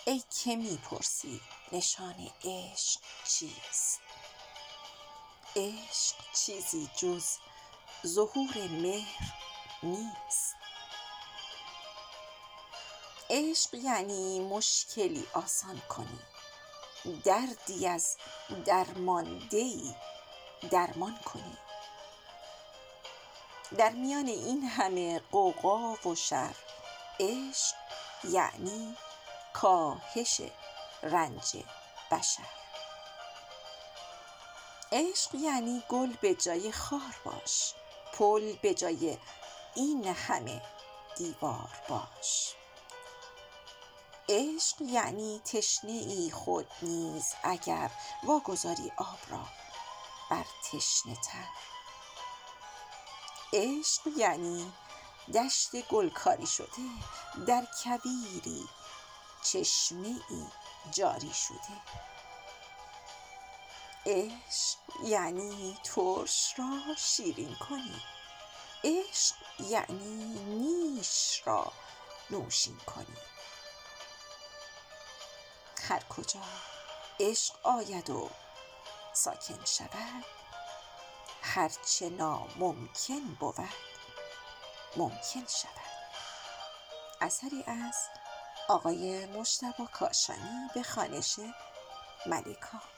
ای که می‌پرسی نشان عشق چیست؟ عشق چیزی جز ظهور مهر نیست. عشق یعنی مشکلی آسان کنی، دردی از درمانده‌ای درمان کنی. در میان این همه غوغا و شر، عشق یعنی کاهش رنج بشر. عشق یعنی گل به جای خار باش، پل به جای این همه دیوار باش. عشق یعنی تشنه ای خود نیز اگر واگذاری آب را بر تشنه تر. عشق یعنی دشت گلکاری شده در کویری چشمه ای جاری شده. عشق یعنی ترش را شیرین کنی، عشق یعنی نیش را نوشین کنی. هر کجا عشق آید و ساکن شود، هرچه ناممکن بود ممکن شود. اثری از آقای مجتبی کاشانی به خوانش ملیکا.